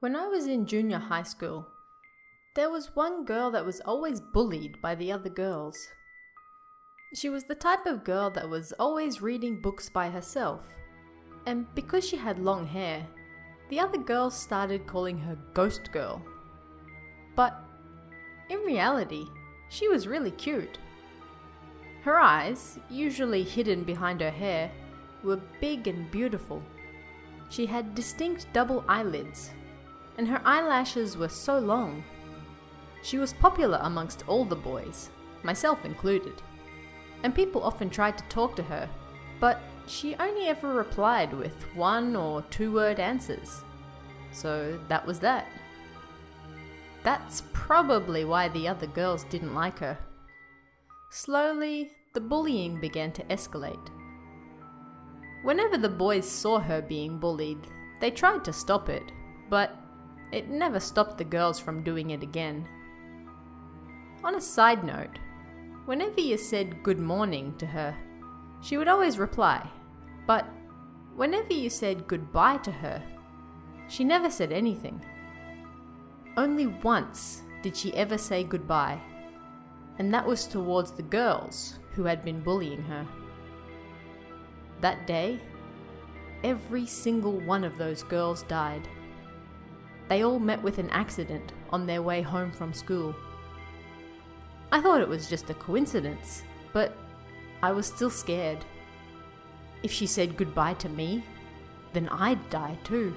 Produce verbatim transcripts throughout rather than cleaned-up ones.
When I was in junior high school, there was one girl that was always bullied by the other girls. She was the type of girl that was always reading books by herself, and because she had long hair, the other girls started calling her Ghost Girl. But in reality, she was really cute. Her eyes, usually hidden behind her hair, were big and beautiful. She had distinct double eyelids, and her eyelashes were so long. She was popular amongst all the boys, myself included, and people often tried to talk to her, but she only ever replied with one or two word answers. So that was that. That's probably why the other girls didn't like her. Slowly, the bullying began to escalate. Whenever the boys saw her being bullied, they tried to stop it, but it never stopped the girls from doing it again. On a side note, whenever you said good morning to her, she would always reply, but whenever you said goodbye to her, she never said anything. Only once did she ever say goodbye, and that was towards the girls who had been bullying her. That day, every single one of those girls died. They all met with an accident on their way home from school. I thought it was just a coincidence, but I was still scared. If she said goodbye to me, then I'd die too.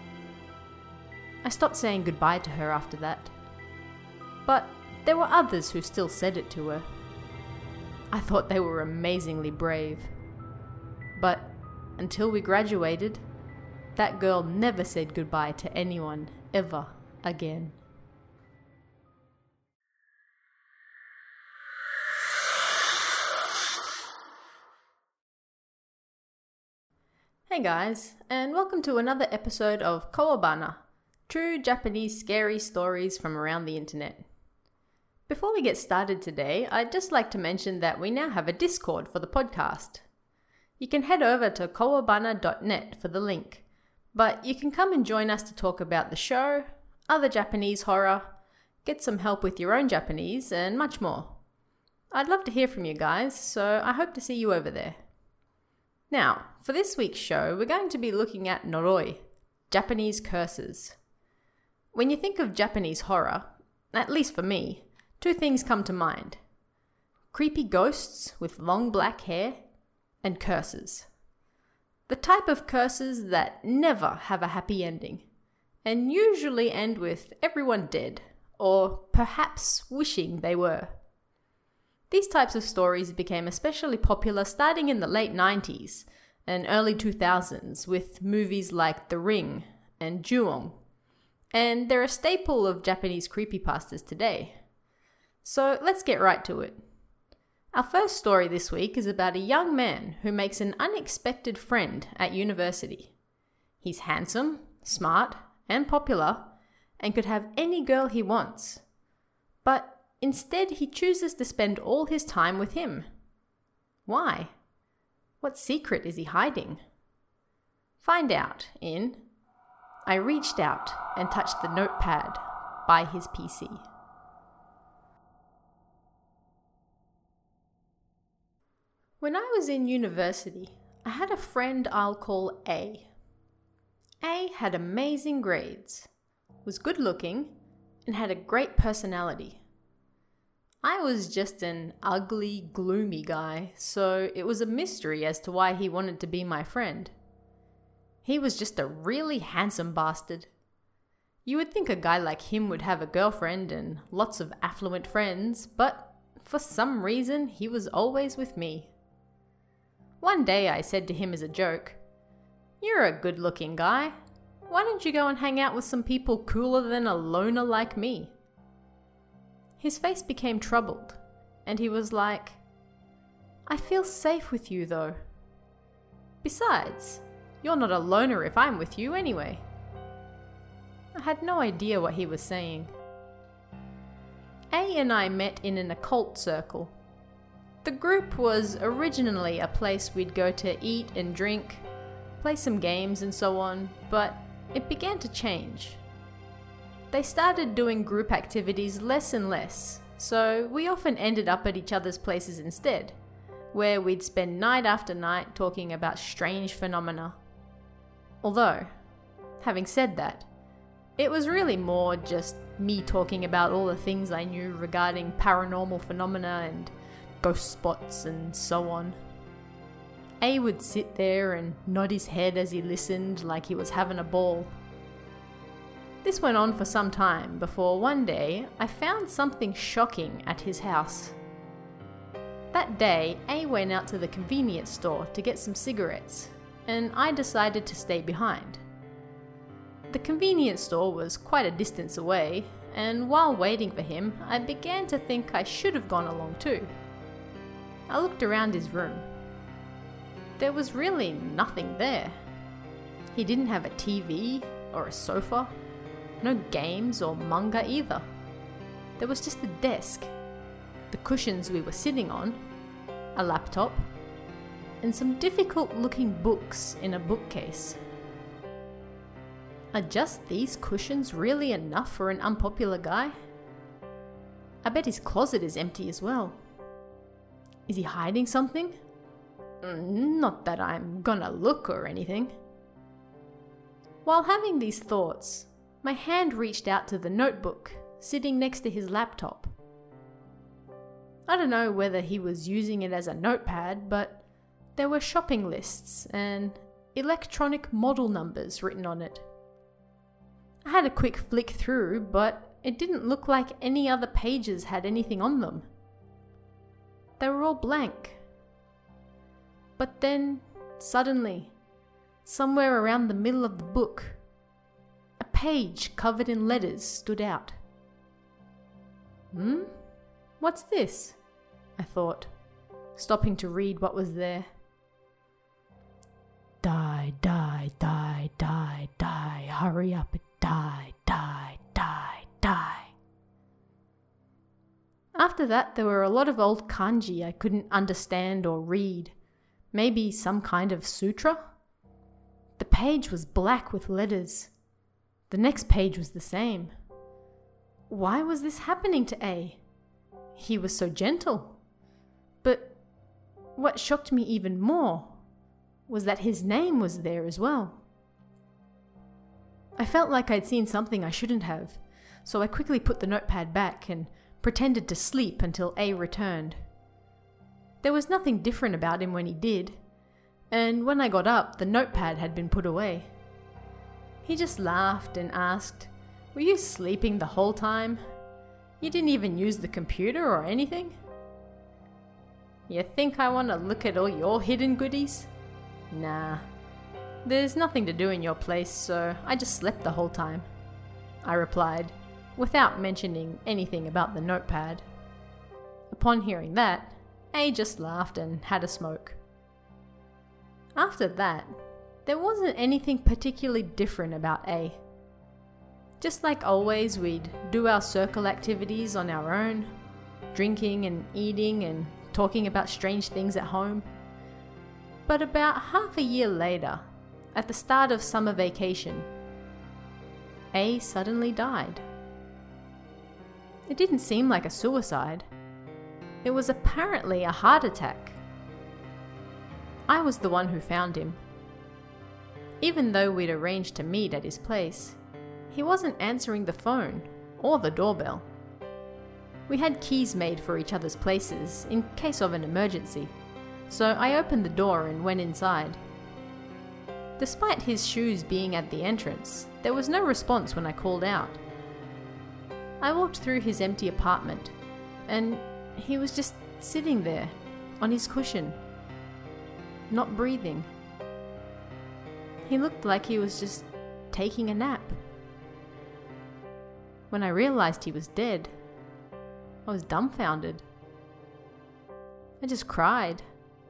I stopped saying goodbye to her after that. But there were others who still said it to her. I thought they were amazingly brave. But until we graduated, that girl never said goodbye to anyone ever again. Hey guys, and welcome to another episode of Kawabana, true Japanese scary stories from around the internet. Before we get started today, I'd just like to mention that we now have a Discord for the podcast. You can head over to kawabana dot net for the link, but you can come and join us to talk about the show, other Japanese horror, get some help with your own Japanese, and much more. I'd love to hear from you guys, so I hope to see you over there. Now, for this week's show, we're going to be looking at Noroi, Japanese curses. When you think of Japanese horror, at least for me, two things come to mind. Creepy ghosts with long black hair, and curses. The type of curses that never have a happy ending, and usually end with everyone dead, or perhaps wishing they were. These types of stories became especially popular starting in the late nineties and early two thousands with movies like The Ring and Ju-on, and they're a staple of Japanese creepypastas today. So let's get right to it. Our first story this week is about a young man who makes an unexpected friend at university. He's handsome, smart, and popular, and could have any girl he wants. But instead he chooses to spend all his time with him. Why? What secret is he hiding? Find out in I Reached Out and Touched the Notepad by his P C. When I was in university, I had a friend I'll call A. A had amazing grades, was good looking, and had a great personality. I was just an ugly, gloomy guy, so it was a mystery as to why he wanted to be my friend. He was just a really handsome bastard. You would think a guy like him would have a girlfriend and lots of affluent friends, but for some reason he was always with me. One day I said to him as a joke, "You're a good-looking guy. Why don't you go and hang out with some people cooler than a loner like me?" His face became troubled, and he was like, "I feel safe with you though. Besides, you're not a loner if I'm with you anyway." I had no idea what he was saying. A and I met in an occult circle. The group was originally a place we'd go to eat and drink, play some games and so on, but it began to change. they started doing group activities less and less, so we often ended up at each other's places instead, where we'd spend night after night talking about strange phenomena. Although, having said that, it was really more just me talking about all the things I knew regarding paranormal phenomena and ghost spots and so on. A would sit there and nod his head as he listened like he was having a ball. This went on for some time before one day I found something shocking at his house. That day, A went out to the convenience store to get some cigarettes, and I decided to stay behind. The convenience store was quite a distance away, and while waiting for him, I began to think I should have gone along too. I looked around his room. There was really nothing there. He didn't have a T V or a sofa, no games or manga either. There was just a desk, the cushions we were sitting on, a laptop, and some difficult looking books in a bookcase. Are just these cushions really enough for an unpopular guy? I bet his closet is empty as well. Is he hiding something? Not that I'm gonna look or anything. While having these thoughts, my hand reached out to the notebook sitting next to his laptop. I don't know whether he was using it as a notepad, but there were shopping lists and electronic model numbers written on it. I had a quick flick through, but it didn't look like any other pages had anything on them. They were all blank. But then, suddenly, somewhere around the middle of the book, a page covered in letters stood out. Hmm? What's this? I thought, stopping to read what was there. Die, die, die, die, die, hurry up, die, die, die, die. After that, there were a lot of old kanji I couldn't understand or read. Maybe some kind of sutra? The page was black with letters. The next page was the same. Why was this happening to A? He was so gentle. But what shocked me even more was that his name was there as well. I felt like I'd seen something I shouldn't have, so I quickly put the notepad back and pretended to sleep until A returned. There was nothing different about him when he did, and when I got up, the notepad had been put away. He just laughed and asked, "Were you sleeping the whole time? You didn't even use the computer or anything? You think I want to look at all your hidden goodies? Nah. There's nothing to do in your place, so I just slept the whole time," I replied, without mentioning anything about the notepad. Upon hearing that, A just laughed and had a smoke. After that, there wasn't anything particularly different about A. Just like always, we'd do our circle activities on our own, drinking and eating and talking about strange things at home. But about half a year later, at the start of summer vacation, A suddenly died. It didn't seem like a suicide. It was apparently a heart attack. I was the one who found him. Even though we'd arranged to meet at his place, he wasn't answering the phone or the doorbell. We had keys made for each other's places in case of an emergency, so I opened the door and went inside. Despite his shoes being at the entrance, there was no response when I called out. I walked through his empty apartment, and he was just sitting there, on his cushion, not breathing. He looked like he was just taking a nap. When I realized he was dead, I was dumbfounded. I just cried.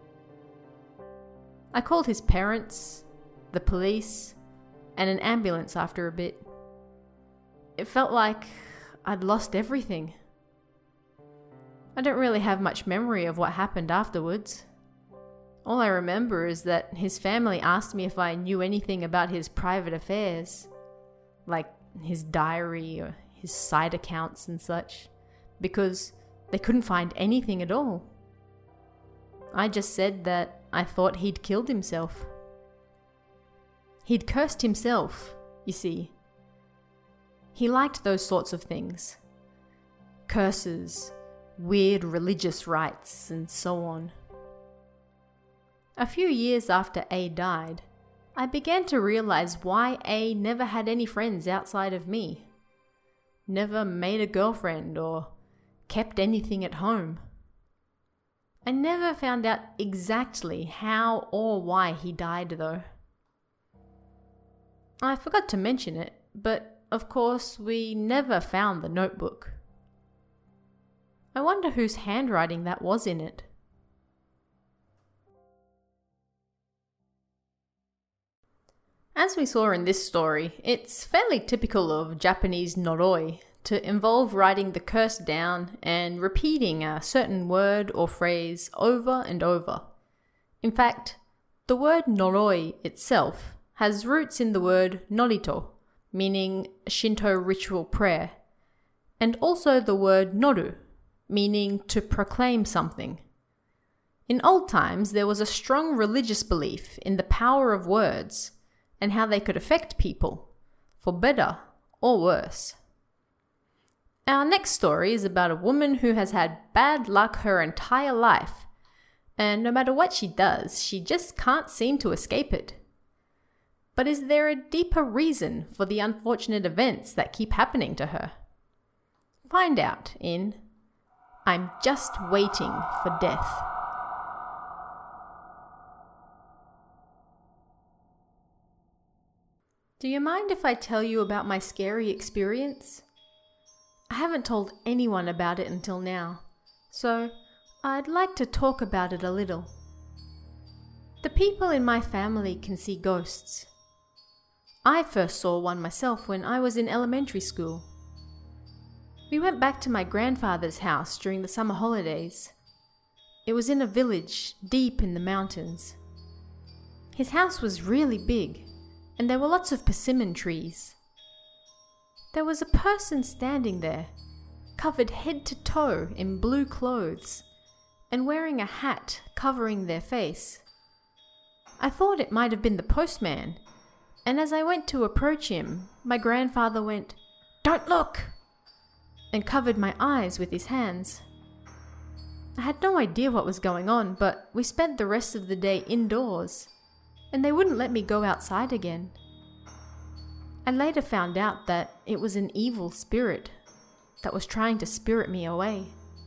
I called his parents, the police, and an ambulance after a bit. It felt like I'd lost everything. I don't really have much memory of what happened afterwards. All I remember is that his family asked me if I knew anything about his private affairs, like his diary or his side accounts and such, because they couldn't find anything at all. I just said that I thought he'd killed himself. He'd cursed himself, you see. He liked those sorts of things. Curses, weird religious rites, and so on. A few years after A died, I began to realize why A never had any friends outside of me. Never made a girlfriend or kept anything at home. I never found out exactly how or why he died though. I forgot to mention it, but of course we never found the notebook. I wonder whose handwriting that was in it. As we saw in this story, it's fairly typical of Japanese Noroi to involve writing the curse down and repeating a certain word or phrase over and over. In fact, the word Noroi itself has roots in the word Norito, meaning Shinto ritual prayer, and also the word Noru, meaning to proclaim something. In old times, there was a strong religious belief in the power of words and how they could affect people, for better or worse. Our next story is about a woman who has had bad luck her entire life, and no matter what she does, she just can't seem to escape it. But is there a deeper reason for the unfortunate events that keep happening to her? Find out in I'm Just Waiting for Death. Do you mind if I tell you about my scary experience? I haven't told anyone about it until now, so I'd like to talk about it a little. The people in my family can see ghosts. I first saw one myself when I was in elementary school. We went back to my grandfather's house during the summer holidays. It was in a village deep in the mountains. His house was really big, and there were lots of persimmon trees. There was a person standing there, covered head to toe in blue clothes, and wearing a hat covering their face. I thought it might have been the postman, and as I went to approach him, my grandfather went, "Don't look!" and covered my eyes with his hands. I had no idea what was going on, but we spent the rest of the day indoors, and they wouldn't let me go outside again. I later found out that it was an evil spirit that was trying to spirit me away.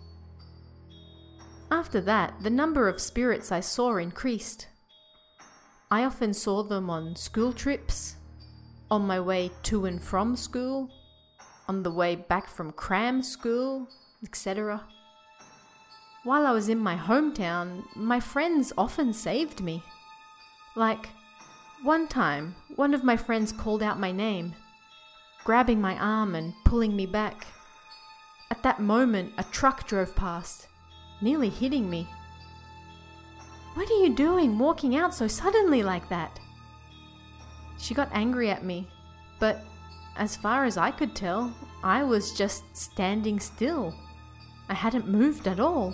After that, the number of spirits I saw increased. I often saw them on school trips, on my way to and from school, on the way back from cram school, et cetera. While I was in my hometown, my friends often saved me. Like, one time, one of my friends called out my name, grabbing my arm and pulling me back. At that moment, a truck drove past, nearly hitting me. "What are you doing walking out so suddenly like that?" She got angry at me, but as far as I could tell, I was just standing still. I hadn't moved at all.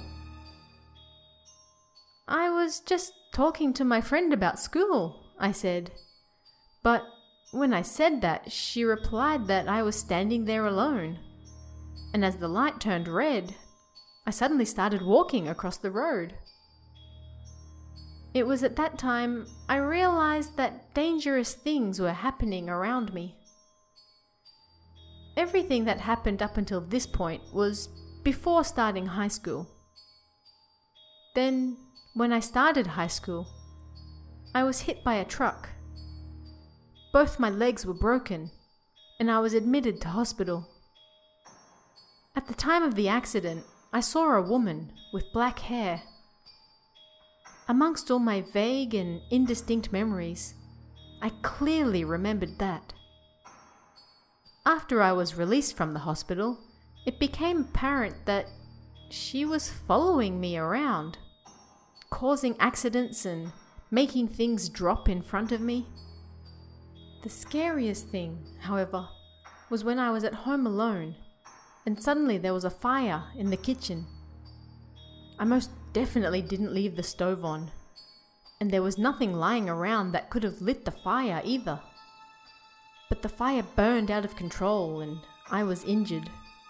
"I was just talking to my friend about school," I said. But when I said that, she replied that I was standing there alone. And as the light turned red, I suddenly started walking across the road. It was at that time I realized that dangerous things were happening around me. Everything that happened up until this point was before starting high school. Then, when I started high school, I was hit by a truck. Both my legs were broken, and I was admitted to hospital. At the time of the accident, I saw a woman with black hair. Amongst all my vague and indistinct memories, I clearly remembered that. After I was released from the hospital, it became apparent that she was following me around, causing accidents and making things drop in front of me. The scariest thing, however, was when I was at home alone, and suddenly there was a fire in the kitchen. I most definitely didn't leave the stove on, and there was nothing lying around that could have lit the fire either. But the fire burned out of control and I was injured.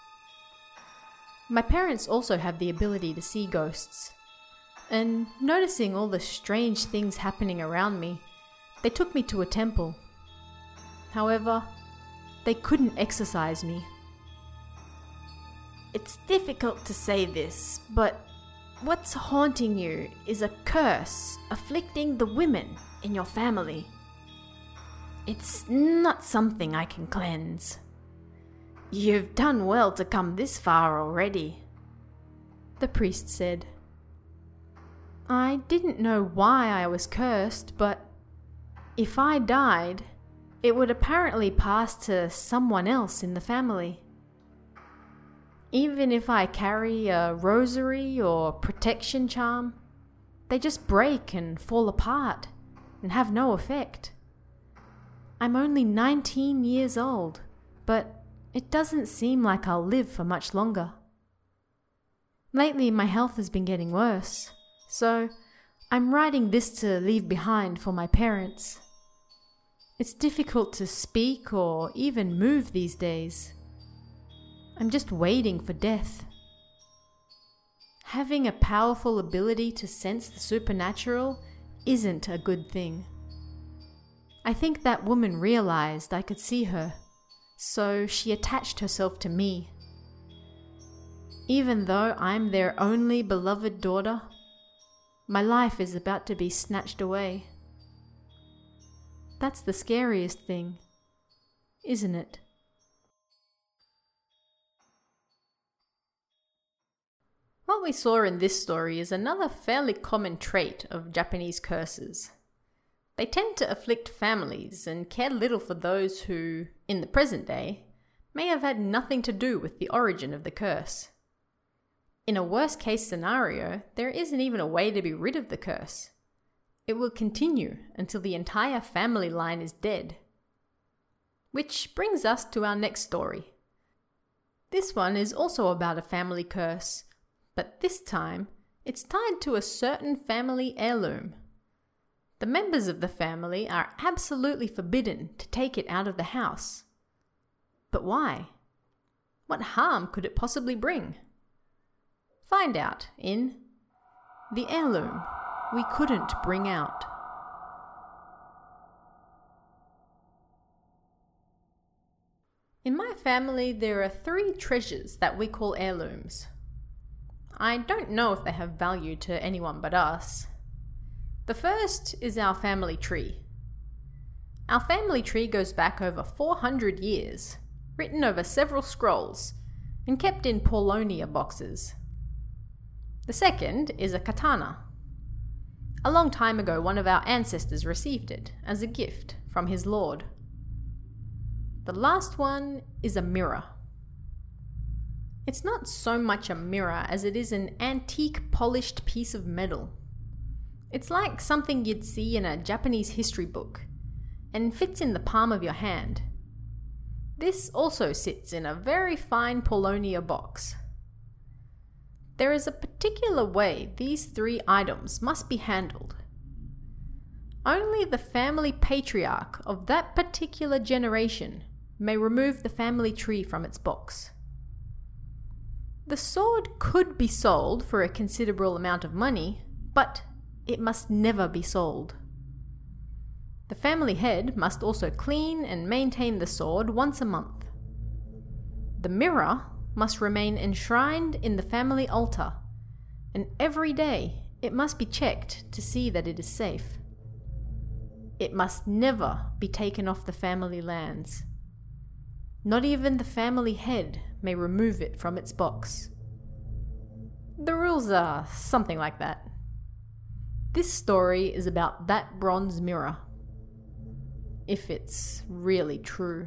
My parents also have the ability to see ghosts, and noticing all the strange things happening around me, they took me to a temple. However, they couldn't exorcise me. It's difficult to say this, but what's haunting you is a curse afflicting the women in your family. It's not something I can cleanse. You've done well to come this far already, the priest said. I didn't know why I was cursed, but if I died, it would apparently pass to someone else in the family. Even if I carry a rosary or protection charm, they just break and fall apart and have no effect. I'm only nineteen years old, but it doesn't seem like I'll live for much longer. Lately, my health has been getting worse, so I'm writing this to leave behind for my parents. It's difficult to speak or even move these days. I'm just waiting for death. Having a powerful ability to sense the supernatural isn't a good thing. I think that woman realized I could see her, so she attached herself to me. Even though I'm their only beloved daughter, my life is about to be snatched away. That's the scariest thing, isn't it? What we saw in this story is another fairly common trait of Japanese curses. They tend to afflict families and care little for those who, in the present day, may have had nothing to do with the origin of the curse. In a worst-case scenario, there isn't even a way to be rid of the curse. It will continue until the entire family line is dead. Which brings us to our next story. This one is also about a family curse, but this time it's tied to a certain family heirloom. The members of the family are absolutely forbidden to take it out of the house. But why? What harm could it possibly bring? Find out in The Heirloom We Couldn't Bring Out. In my family, there are three treasures that we call heirlooms. I don't know if they have value to anyone but us. The first is our family tree. Our family tree goes back over four hundred years, written over several scrolls, and kept in paulownia boxes. The second is a katana. A long time ago, one of our ancestors received it as a gift from his lord. The last one is a mirror. It's not so much a mirror as it is an antique polished piece of metal. It's like something you'd see in a Japanese history book, and fits in the palm of your hand. This also sits in a very fine paulownia box. There is a particular way these three items must be handled. Only the family patriarch of that particular generation may remove the family tree from its box. The sword could be sold for a considerable amount of money, but it must never be sold. The family head must also clean and maintain the sword once a month. The mirror must remain enshrined in the family altar, and every day it must be checked to see that it is safe. It must never be taken off the family lands. Not even the family head may remove it from its box. The rules are something like that. This story is about that bronze mirror. If it's really true.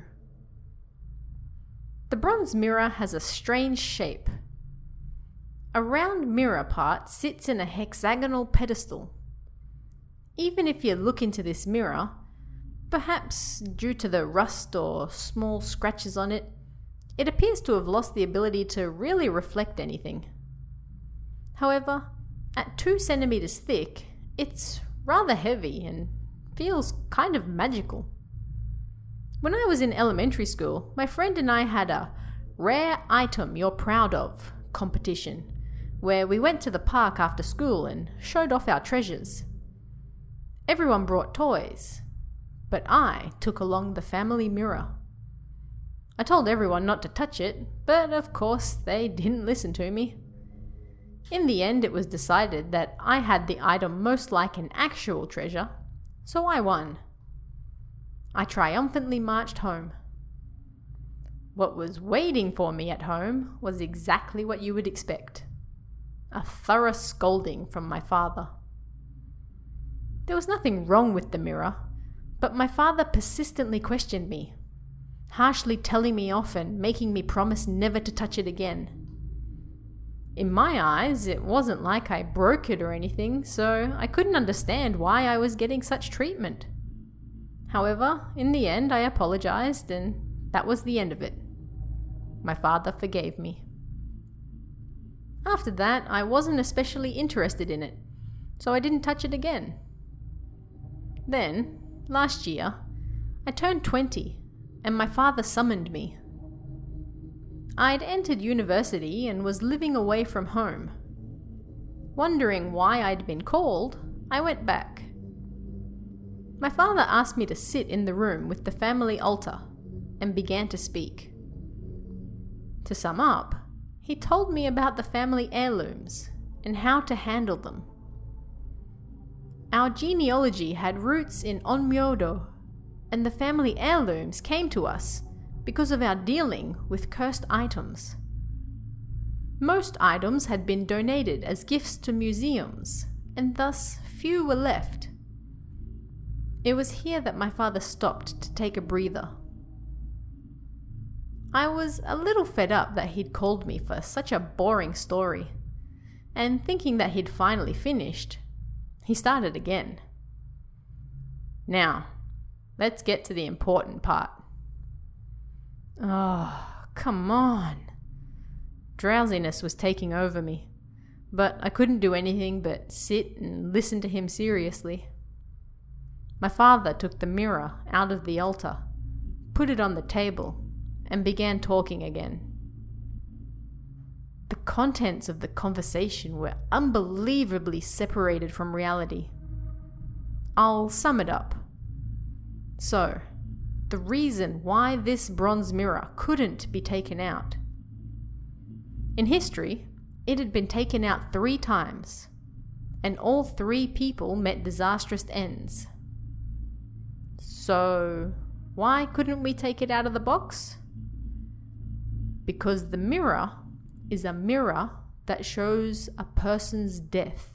The bronze mirror has a strange shape. A round mirror part sits in a hexagonal pedestal. Even if you look into this mirror, Perhaps due to the rust or small scratches on it, it appears to have lost the ability to really reflect anything. However, at two centimeters thick, it's rather heavy and feels kind of magical. When I was in elementary school, my friend and I had a rare item you're proud of competition, where we went to the park after school and showed off our treasures. Everyone brought toys, but I took along the family mirror. I told everyone not to touch it, but of course they didn't listen to me. In the end, it was decided that I had the item most like an actual treasure, so I won. I triumphantly marched home. What was waiting for me at home was exactly what you would expect. A thorough scolding from my father. There was nothing wrong with the mirror, but my father persistently questioned me, harshly telling me off and making me promise never to touch it again. In my eyes, it wasn't like I broke it or anything, so I couldn't understand why I was getting such treatment. However, in the end, I apologized, and that was the end of it. My father forgave me. After that, I wasn't especially interested in it, so I didn't touch it again. Then, last year, I turned twenty, and my father summoned me. I'd entered university and was living away from home. Wondering why I'd been called, I went back. My father asked me to sit in the room with the family altar and began to speak. To sum up, he told me about the family heirlooms and how to handle them. Our genealogy had roots in Onmyodo, and the family heirlooms came to us because of our dealing with cursed items. Most items had been donated as gifts to museums, and thus few were left. It was here that my father stopped to take a breather. I was a little fed up that he'd called me for such a boring story, and thinking that he'd finally finished, he started again. Now, let's get to the important part. Oh, come on. Drowsiness was taking over me, but I couldn't do anything but sit and listen to him seriously. My father took the mirror out of the altar, put it on the table, and began talking again. The contents of the conversation were unbelievably separated from reality. I'll sum it up. So, the reason why this bronze mirror couldn't be taken out. In history, it had been taken out three times, and all three people met disastrous ends. So, why couldn't we take it out of the box? Because the mirror is a mirror that shows a person's death.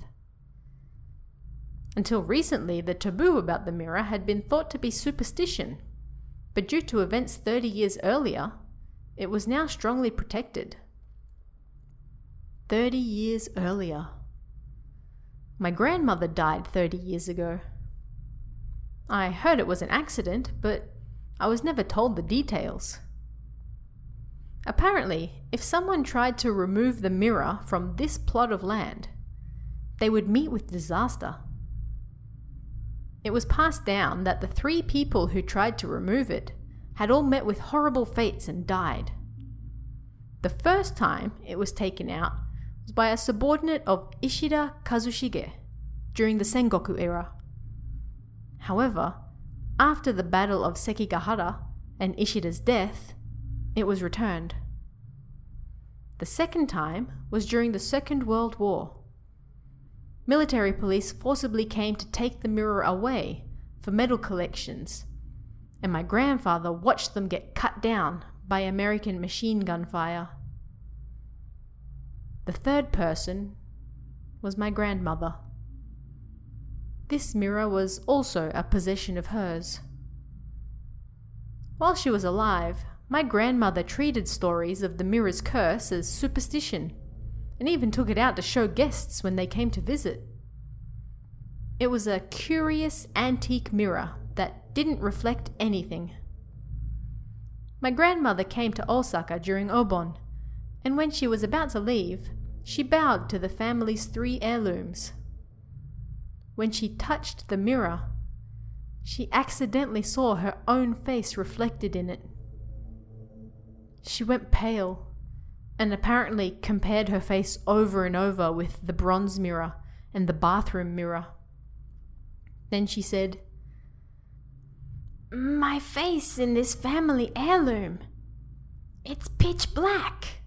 Until recently, the taboo about the mirror had been thought to be superstition, but due to events thirty years earlier, it was now strongly protected. Thirty years earlier. My grandmother died thirty years ago. I heard it was an accident, but I was never told the details. Apparently, if someone tried to remove the mirror from this plot of land, they would meet with disaster. It was passed down that the three people who tried to remove it had all met with horrible fates and died. The first time it was taken out was by a subordinate of Ishida Kazushige during the Sengoku era. However, after the Battle of Sekigahara and Ishida's death, it was returned. The second time was during the Second World War. Military police forcibly came to take the mirror away for medal collections, and my grandfather watched them get cut down by American machine gun fire. The third person was my grandmother. This mirror was also a possession of hers. While she was alive, my grandmother treated stories of the mirror's curse as superstition, and even took it out to show guests when they came to visit. It was a curious antique mirror that didn't reflect anything. My grandmother came to Osaka during Obon, and when she was about to leave, she bowed to the family's three heirlooms. When she touched the mirror, she accidentally saw her own face reflected in it. She went pale, and apparently compared her face over and over with the bronze mirror and the bathroom mirror. Then she said, "My face in this family heirloom. It's pitch black."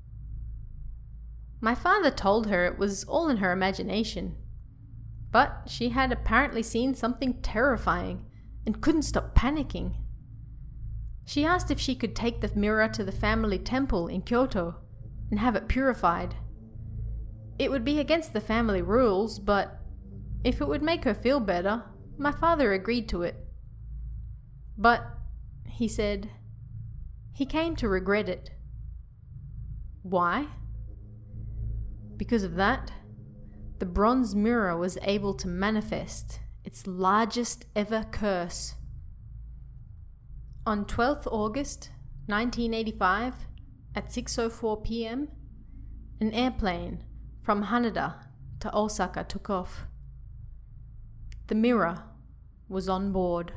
My father told her it was all in her imagination, but she had apparently seen something terrifying and couldn't stop panicking. She asked if she could take the mirror to the family temple in Kyoto and have it purified. It would be against the family rules, but if it would make her feel better, my father agreed to it. But, he said, he came to regret it. Why? Because of that, the bronze mirror was able to manifest its largest ever curse. On twelfth of August nineteen eighty-five, at six oh four p m, an airplane from Haneda to Osaka took off. The mirror was on board.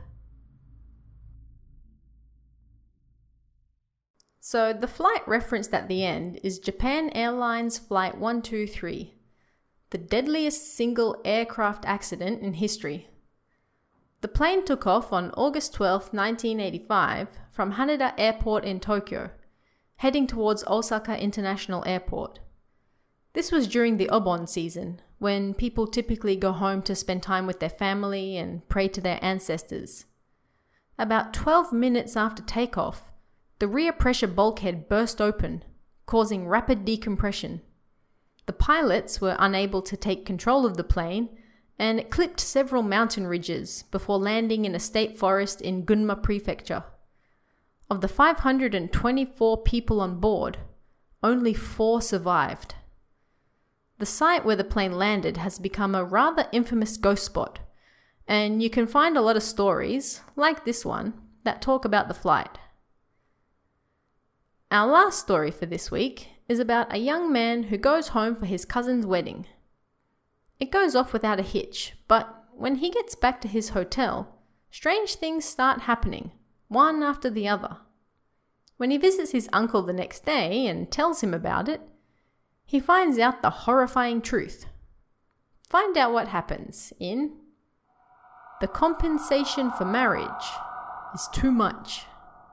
So the flight referenced at the end is Japan Airlines Flight one two three, the deadliest single aircraft accident in history. The plane took off on August twelfth, nineteen eighty-five from Haneda Airport in Tokyo, heading towards Osaka International Airport. This was during the Obon season, when people typically go home to spend time with their family and pray to their ancestors. About twelve minutes after takeoff, the rear pressure bulkhead burst open, causing rapid decompression. The pilots were unable to take control of the plane, and it clipped several mountain ridges before landing in a state forest in Gunma Prefecture. Of the five hundred twenty-four people on board, only four survived. The site where the plane landed has become a rather infamous ghost spot, and you can find a lot of stories, like this one, that talk about the flight. Our last story for this week is about a young man who goes home for his cousin's wedding. It goes off without a hitch, but when he gets back to his hotel, strange things start happening, one after the other. When he visits his uncle the next day and tells him about it, he finds out the horrifying truth. Find out what happens in The Compensation for Marriage is Too Much.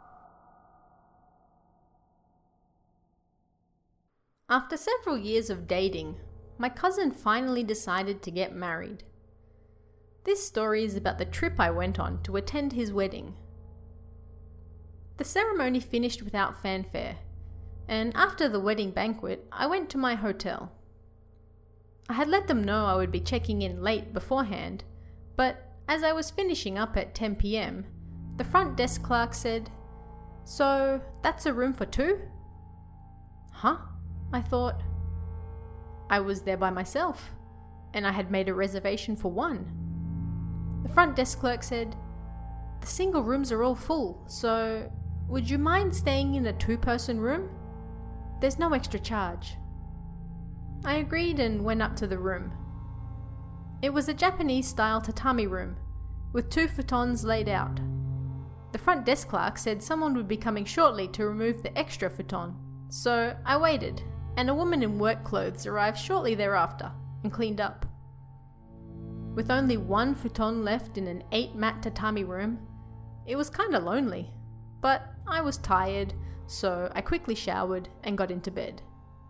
After several years of dating, my cousin finally decided to get married. This story is about the trip I went on to attend his wedding. The ceremony finished without fanfare, and after the wedding banquet, I went to my hotel. I had let them know I would be checking in late beforehand, but as I was finishing up at ten p m, the front desk clerk said, "So, that's a room for two?" Huh? I thought. I was there by myself, and I had made a reservation for one. The front desk clerk said, "The single rooms are all full, so would you mind staying in a two-person room? There's no extra charge." I agreed and went up to the room. It was a Japanese-style tatami room, with two futons laid out. The front desk clerk said someone would be coming shortly to remove the extra futon, so I waited, and a woman in work clothes arrived shortly thereafter and cleaned up. With only one futon left in an eight-mat tatami room, it was kinda lonely, but I was tired, so I quickly showered and got into bed.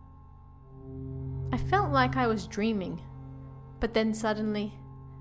I felt like I was dreaming, but then suddenly...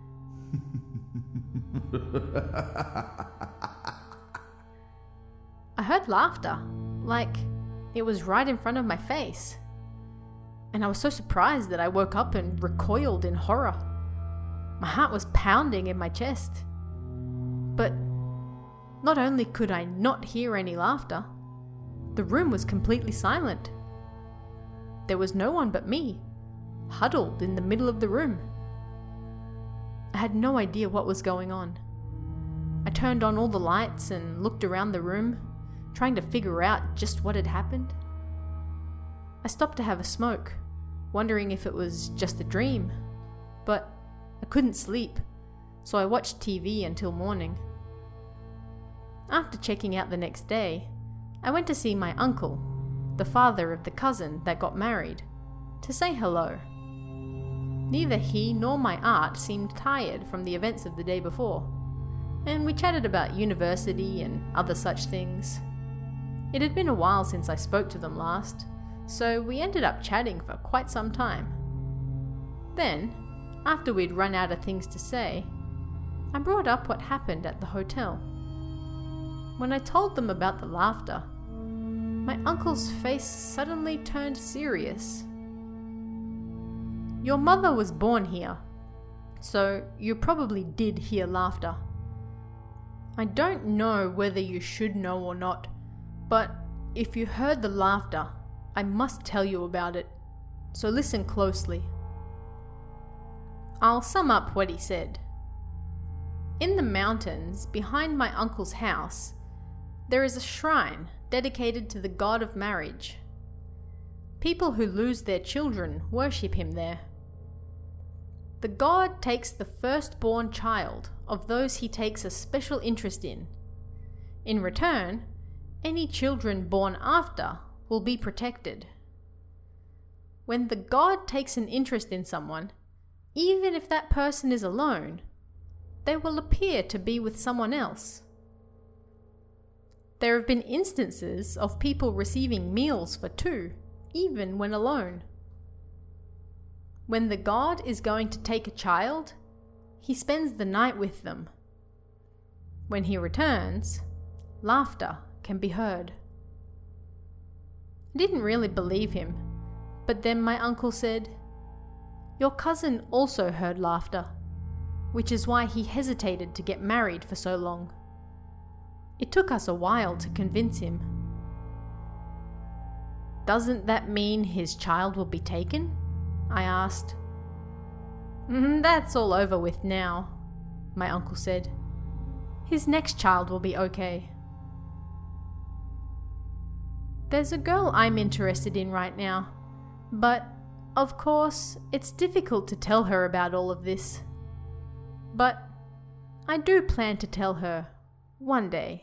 I heard laughter, like it was right in front of my face. And I was so surprised that I woke up and recoiled in horror. My heart was pounding in my chest. But not only could I not hear any laughter, the room was completely silent. There was no one but me, huddled in the middle of the room. I had no idea what was going on. I turned on all the lights and looked around the room, trying to figure out just what had happened. I stopped to have a smoke, wondering if it was just a dream, but I couldn't sleep, so I watched T V until morning. After checking out the next day, I went to see my uncle, the father of the cousin that got married, to say hello. Neither he nor my aunt seemed tired from the events of the day before, and we chatted about university and other such things. It had been a while since I spoke to them last, so we ended up chatting for quite some time. Then, after we'd run out of things to say, I brought up what happened at the hotel. When I told them about the laughter, my uncle's face suddenly turned serious. Your mother was born here, so you probably did hear laughter. I don't know whether you should know or not, but if you heard the laughter, I must tell you about it, so listen closely. I'll sum up what he said. In the mountains behind my uncle's house, there is a shrine dedicated to the god of marriage. People who lose their children worship him there. The god takes the firstborn child of those he takes a special interest in. In return, any children born after will be protected. When the god takes an interest in someone, even if that person is alone, they will appear to be with someone else. There have been instances of people receiving meals for two, even when alone. When the god is going to take a child, he spends the night with them. When he returns, laughter can be heard. I didn't really believe him, but then my uncle said, "Your cousin also heard laughter, which is why he hesitated to get married for so long. It took us a while to convince him." "Doesn't that mean his child will be taken?" I asked. Mm, "That's all over with now," my uncle said. "His next child will be okay." There's a girl I'm interested in right now, but of course it's difficult to tell her about all of this. But I do plan to tell her one day.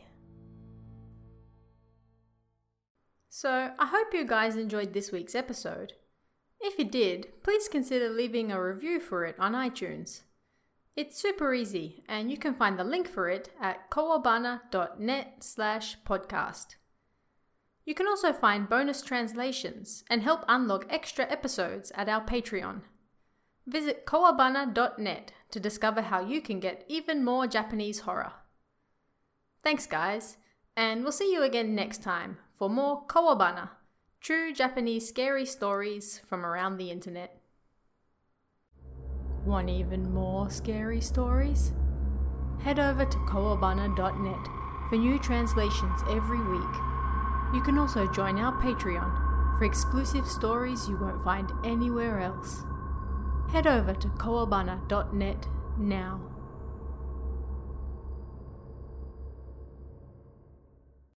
So I hope you guys enjoyed this week's episode. If you did, please consider leaving a review for it on iTunes. It's super easy, and you can find the link for it at kowabana.net slash podcast. You can also find bonus translations and help unlock extra episodes at our Patreon. Visit kowabana dot net to discover how you can get even more Japanese horror. Thanks guys, and we'll see you again next time for more Kowabana, true Japanese scary stories from around the internet. Want even more scary stories? Head over to kowabana dot net for new translations every week. You can also join our Patreon for exclusive stories you won't find anywhere else. Head over to kowabana dot net now.